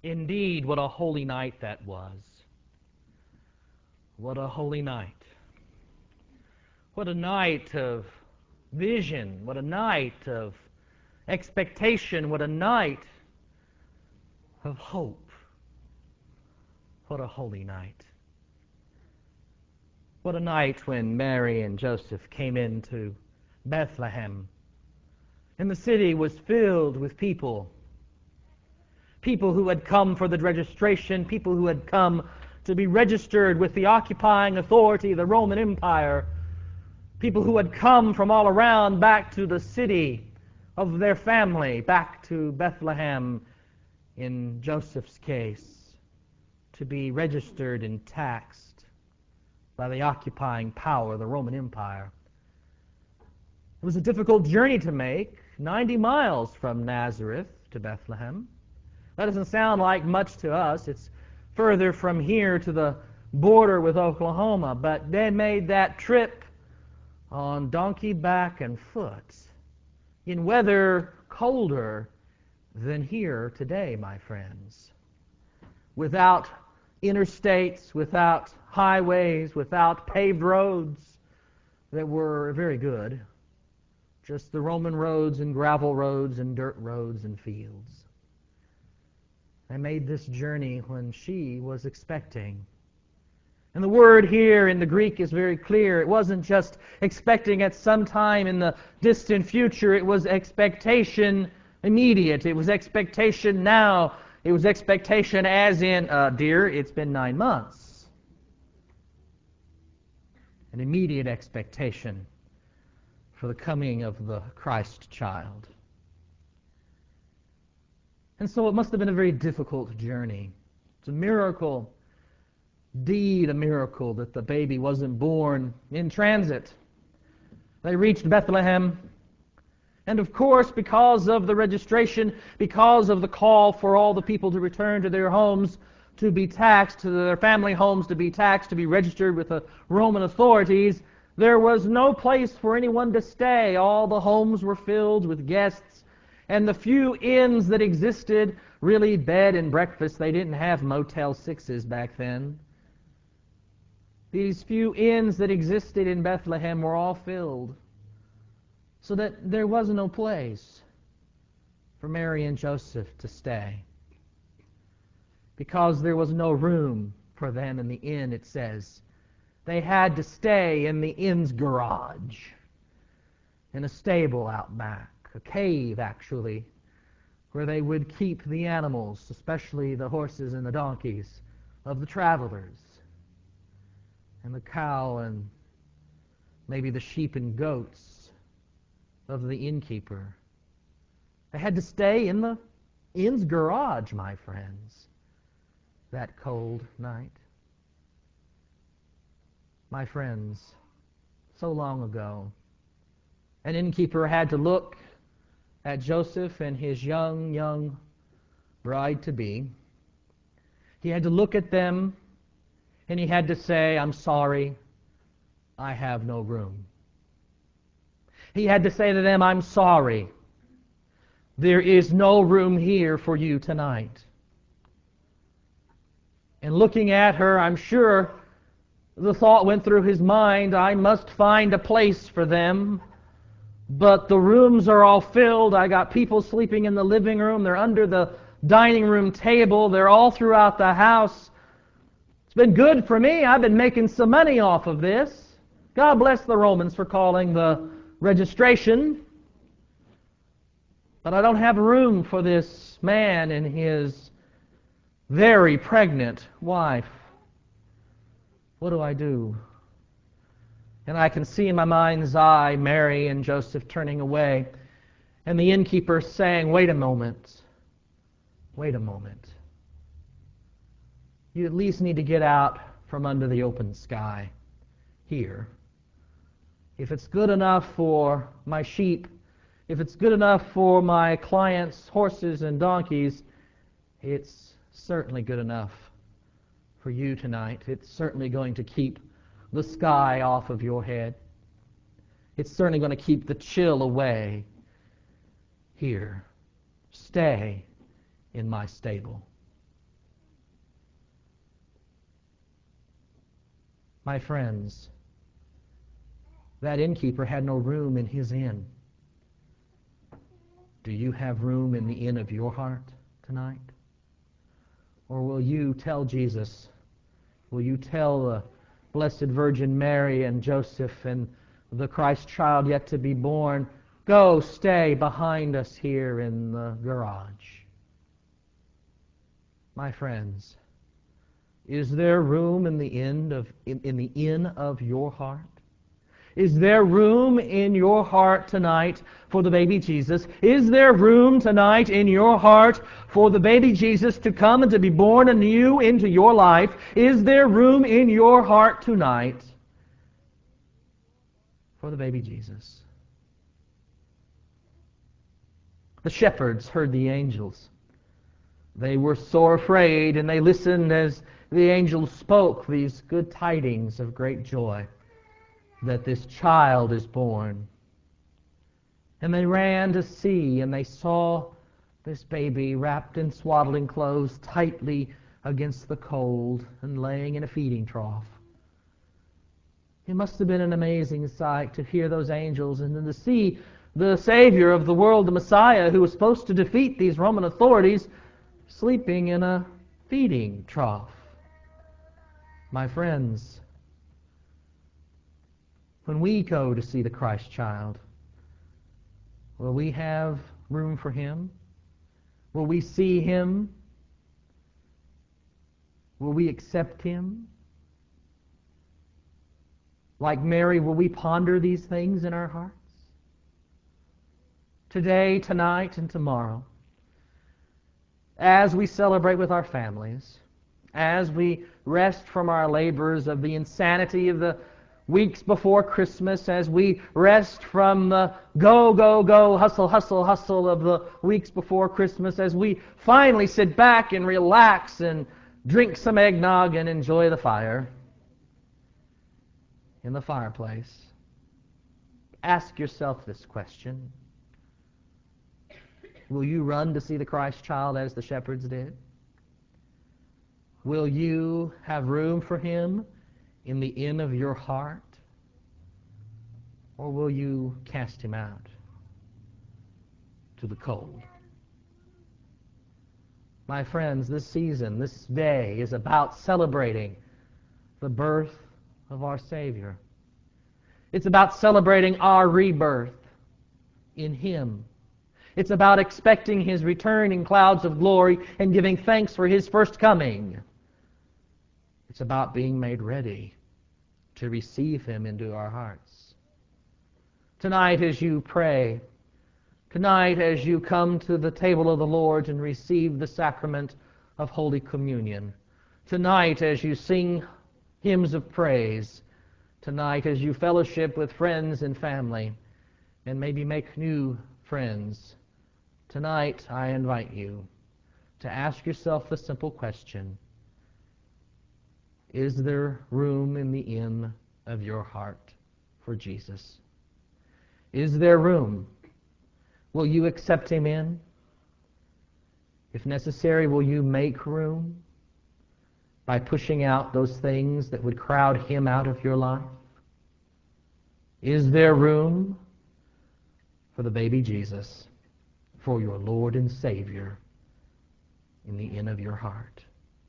Indeed, what a holy night that was. What a holy night. What a night of vision. What a night of expectation. What a night of hope. What a holy night. What a night when Mary and Joseph came into Bethlehem. And the city was filled with people. People who had come for the registration, people who had come to be registered with the occupying authority, the Roman Empire, people who had come from all around back to the city of their family, back to Bethlehem, in Joseph's case, to be registered and taxed by the occupying power, the Roman Empire. It was a difficult journey to make, 90 miles from Nazareth to Bethlehem. That doesn't sound like much to us. It's further from here to the border with Oklahoma, but they made that trip on donkey back and foot in weather colder than here today, my friends. Without interstates, without highways, without paved roads that were very good, just the Roman roads and gravel roads and dirt roads and fields. I made this journey when she was expecting. And the word here in the Greek is very clear. It wasn't just expecting at some time in the distant future. It was expectation immediate. It was expectation now. It was expectation as in, dear, it's been 9 months. An immediate expectation for the coming of the Christ child. And so it must have been a very difficult journey. It's a miracle, indeed a miracle, that the baby wasn't born in transit. They reached Bethlehem, and of course, because of the registration, because of the call for all the people to return to their homes to be taxed, to their family homes to be taxed, to be registered with the Roman authorities, there was no place for anyone to stay. All the homes were filled with guests, and the few inns that existed, really bed and breakfast, they didn't have Motel 6s back then. These few inns that existed in Bethlehem were all filled, so that there was no place for Mary and Joseph to stay. Because there was no room for them in the inn, it says. They had to stay in the inn's garage, in a stable out back, a cave actually, where they would keep the animals, especially the horses and the donkeys of the travelers, and the cow and maybe the sheep and goats of the innkeeper. They had to stay in the inn's garage, my friends, that cold night. My friends, so long ago, an innkeeper had to look at Joseph and his young bride-to-be. He had to look at them, and he had to say, "I'm sorry, I have no room." He had to say to them, "I'm sorry, there is no room here for you tonight." And looking at her, I'm sure the thought went through his mind, I must find a place for them, but the rooms are all filled. I got people sleeping in the living room. They're under the dining room table. They're all throughout the house. It's been good for me. I've been making some money off of this. God bless the Romans for calling the registration. But I don't have room for this man and his very pregnant wife. What do I do? And I can see in my mind's eye Mary and Joseph turning away, and the innkeeper saying, "Wait a moment. Wait a moment. You at least need to get out from under the open sky here. If it's good enough for my sheep, if it's good enough for my clients' horses and donkeys, it's certainly good enough for you tonight. It's certainly going to keep the sky off of your head. It's certainly going to keep the chill away. Here, stay in my stable." My friends, that innkeeper had no room in his inn. Do you have room in the inn of your heart tonight? Or will you tell Jesus, will you tell the Blessed Virgin Mary and Joseph and the Christ child yet to be born, go stay behind us here in the garage? My friends, is there room in the inn of your heart? Is there room in your heart tonight for the baby Jesus? Is there room tonight in your heart for the baby Jesus to come and to be born anew into your life? Is there room in your heart tonight for the baby Jesus? The shepherds heard the angels. They were sore afraid, and they listened as the angels spoke these good tidings of great joy, that this child is born. And they ran to see, and they saw this baby wrapped in swaddling clothes tightly against the cold and laying in a feeding trough. It must have been an amazing sight to hear those angels and then to see the Savior of the world, the Messiah, who was supposed to defeat these Roman authorities, sleeping in a feeding trough. My friends, when we go to see the Christ child, will we have room for Him? Will we see Him? Will we accept Him? Like Mary, will we ponder these things in our hearts? Today, tonight, and tomorrow, as we celebrate with our families, as we rest from our labors of the insanity of the weeks before Christmas, as we rest from the go, go, go, hustle, hustle, hustle of the weeks before Christmas, as we finally sit back and relax and drink some eggnog and enjoy the fire in the fireplace, ask yourself this question. Will you run to see the Christ child as the shepherds did? Will you have room for Him in the inn of your heart? Or will you cast Him out to the cold? My friends, this season, this day is about celebrating the birth of our Savior. It's about celebrating our rebirth in Him. It's about expecting His return in clouds of glory and giving thanks for His first coming. It's about being made ready to receive Him into our hearts. Tonight as you pray, tonight as you come to the table of the Lord and receive the sacrament of Holy Communion, tonight as you sing hymns of praise, tonight as you fellowship with friends and family, and maybe make new friends, tonight I invite you to ask yourself the simple question, is there room in the inn of your heart for Jesus? Is there room? Will you accept Him in? If necessary, will you make room by pushing out those things that would crowd Him out of your life? Is there room for the baby Jesus, for your Lord and Savior in the inn of your heart?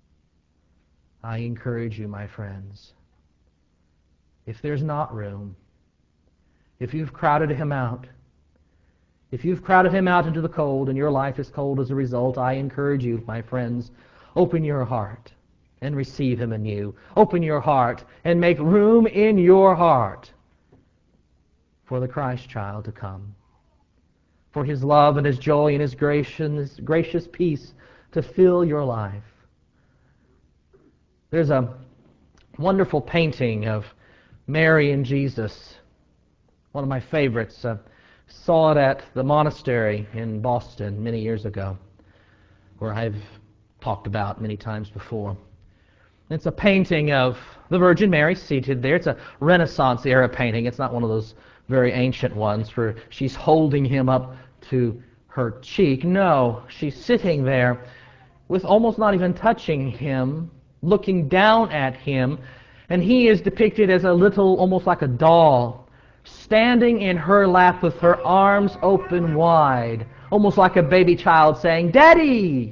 I encourage you, my friends, if there's not room, if you've crowded Him out, if you've crowded Him out into the cold and your life is cold as a result, I encourage you, my friends, open your heart and receive Him anew. Open your heart and make room in your heart for the Christ child to come, for His love and His joy and His grace and His gracious peace to fill your life. There's a wonderful painting of Mary and Jesus, one of my favorites. Saw it at the monastery in Boston many years ago, where I've talked about many times before. It's a painting of the Virgin Mary seated there. It's a Renaissance-era painting. It's not one of those very ancient ones where she's holding Him up to her cheek. No, she's sitting there with almost not even touching Him, looking down at Him, And he is depicted as a little, almost like a doll, standing in her lap with her arms open wide, almost like a baby child saying, "Daddy!"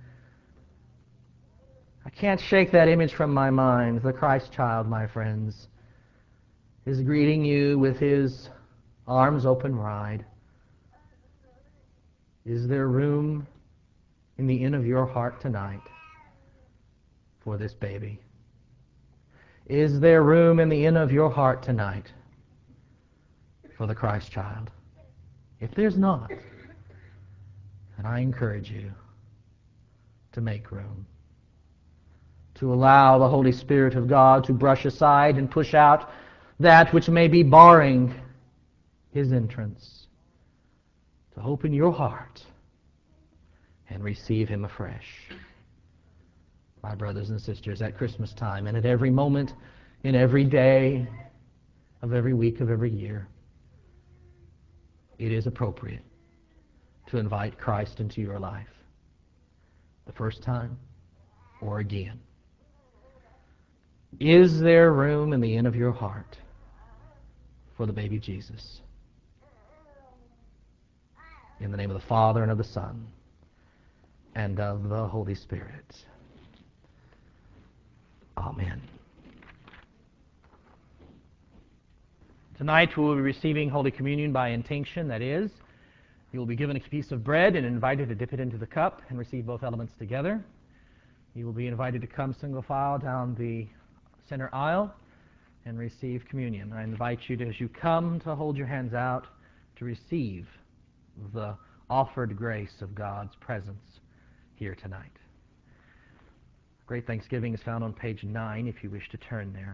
I can't shake that image from my mind. The Christ child, my friends, is greeting you with his arms open wide. Is there room in the inn of your heart tonight for this baby? Is there room in the inn of your heart tonight for the Christ child? If there's not, then I encourage you to make room, to allow the Holy Spirit of God to brush aside and push out that which may be barring his entrance, to open your heart and receive him afresh. My brothers and sisters, at Christmas time and at every moment, in every day of every week of every year, it is appropriate to invite Christ into your life, the first time or again. Is there room in the inn of your heart for the baby Jesus? In the name of the Father, and of the Son, and of the Holy Spirit. Amen. Tonight we will be receiving Holy Communion by intinction, that is, you will be given a piece of bread and invited to dip it into the cup and receive both elements together. You will be invited to come single file down the center aisle and receive communion. I invite you to, as you come, to hold your hands out to receive the offered grace of God's presence here tonight. Great Thanksgiving is found on page 9 if you wish to turn there.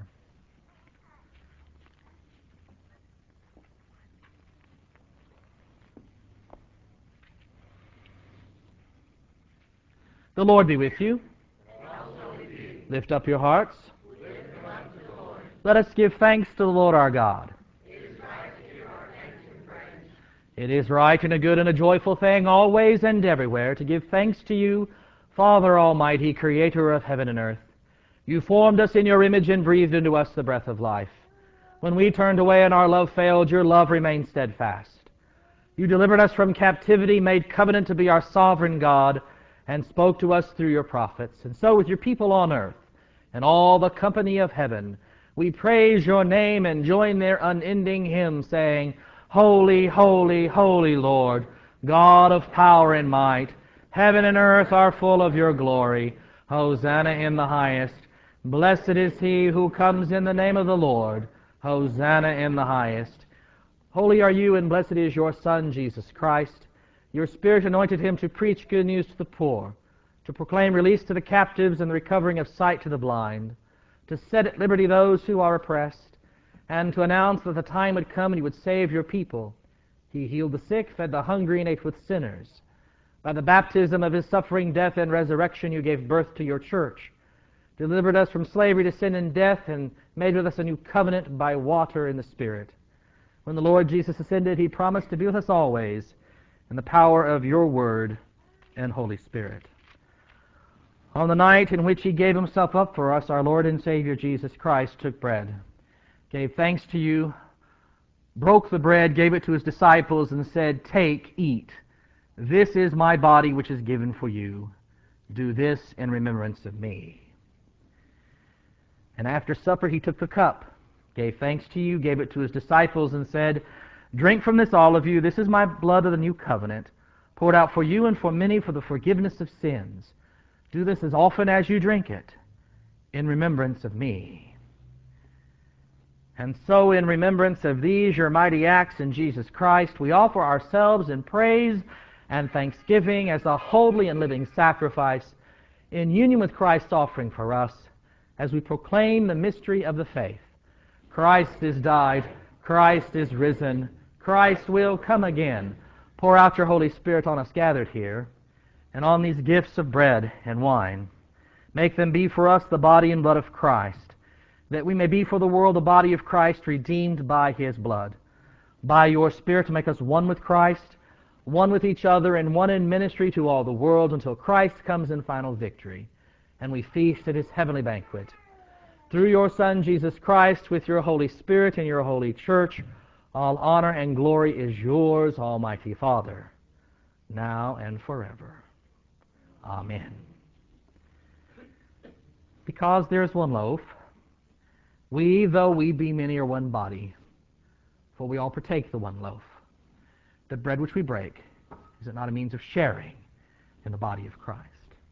The Lord be with you. And also with you. Lift up your hearts. Lift them up to the Lord. Let us give thanks to the Lord our God. It is right to give our thanks and praise. It is right and a good and a joyful thing always and everywhere to give thanks to you, Father Almighty, Creator of heaven and earth. You formed us in your image and breathed into us the breath of life. When we turned away and our love failed, your love remained steadfast. You delivered us from captivity, made covenant to be our sovereign God, and spoke to us through your prophets. And so with your people on earth and all the company of heaven, we praise your name and join their unending hymn, saying, Holy, holy, holy Lord, God of power and might, heaven and earth are full of your glory. Hosanna in the highest. Blessed is he who comes in the name of the Lord. Hosanna in the highest. Holy are you, and blessed is your Son, Jesus Christ. Your Spirit anointed him to preach good news to the poor, to proclaim release to the captives and the recovering of sight to the blind, to set at liberty those who are oppressed, and to announce that the time would come and he would save your people. He healed the sick, fed the hungry, and ate with sinners. By the baptism of his suffering, death, and resurrection, you gave birth to your church, delivered us from slavery to sin and death, and made with us a new covenant by water and the Spirit. When the Lord Jesus ascended, he promised to be with us always in the power of your word and Holy Spirit. On the night in which he gave himself up for us, our Lord and Savior Jesus Christ took bread, gave thanks to you, broke the bread, gave it to his disciples, and said, Take, eat. This is my body which is given for you. Do this in remembrance of me. And after supper he took the cup, gave thanks to you, gave it to his disciples, and said, Drink from this, all of you. This is my blood of the new covenant, poured out for you and for many for the forgiveness of sins. Do this as often as you drink it, in remembrance of me. And so, in remembrance of these, your mighty acts in Jesus Christ, we offer ourselves in praise and thanksgiving as a holy and living sacrifice, in union with Christ's offering for us, as we proclaim the mystery of the faith. Christ is died, Christ is risen, Christ will come again. Pour out your Holy Spirit on us gathered here, and on these gifts of bread and wine. Make them be for us the body and blood of Christ, that we may be for the world the body of Christ, redeemed by his blood. By your Spirit to make us one with Christ, one with each other, and one in ministry to all the world, until Christ comes in final victory, and we feast at his heavenly banquet. through your Son, Jesus Christ, with your Holy Spirit and your holy church, all honor and glory is yours, Almighty Father, now and forever. Amen. Because there is one loaf, we, though we be many, are one body, for we all partake the one loaf. The bread which we break, is it not a means of sharing in the body of Christ?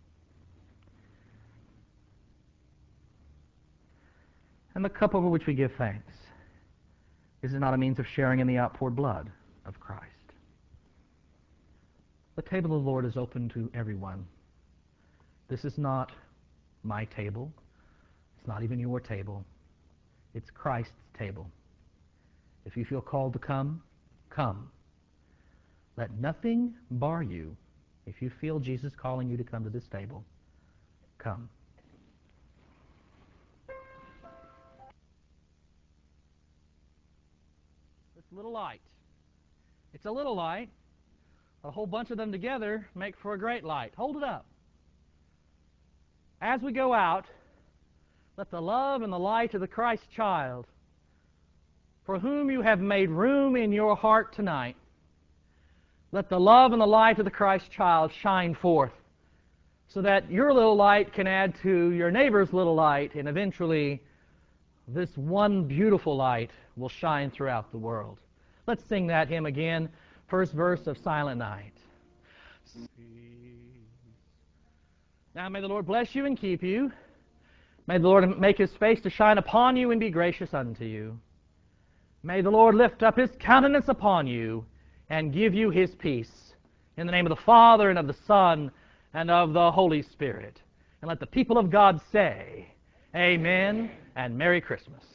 And the cup over which we give thanks, is it not a means of sharing in the outpoured blood of Christ? The table of the Lord is open to everyone. This is not my table. It's not even your table. It's Christ's table. If you feel called to come, come. Let nothing bar you. If you feel Jesus calling you to come to this table, come. This little light. It's a little light. A whole bunch of them together make for a great light. Hold it up. As we go out, let the love and the light of the Christ child, for whom you have made room in your heart tonight, let the love and the light of the Christ child shine forth, so that your little light can add to your neighbor's little light, and eventually this one beautiful light will shine throughout the world. Let's sing that hymn again, first verse of Silent Night. Now may the Lord bless you and keep you. May the Lord make His face to shine upon you and be gracious unto you. May the Lord lift up His countenance upon you and give you His peace. In the name of the Father, and of the Son, and of the Holy Spirit. And let the people of God say, Amen, and Merry Christmas.